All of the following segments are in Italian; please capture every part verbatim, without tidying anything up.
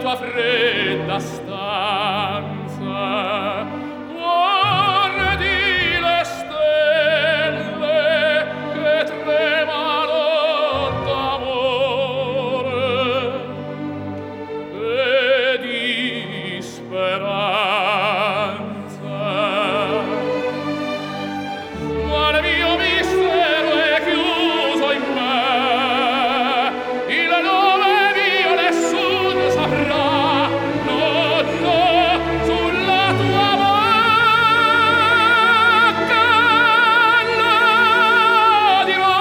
tua fredda stanza, guardi le stelle che tremano d'amore e di speranza. Ma il mio mistero è chiuso in me, il nome mio nessun saprà. No, no, sulla tua bocca lo dirò.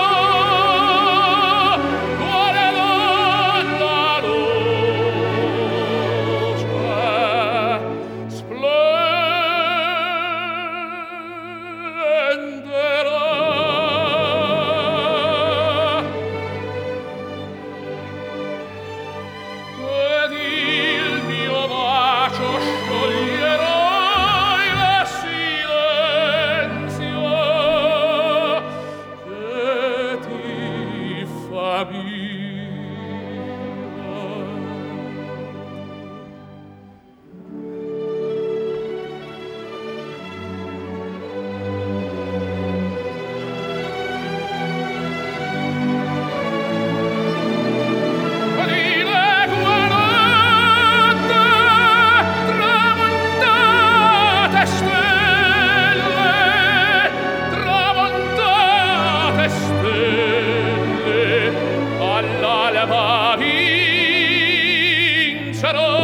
Quale donna dolce splenderà, ed il mio bacio scioglierà il silenzio che ti fa mia. Di legua notte, tramontate stelle, tramontate stelle, all'alba vincerò.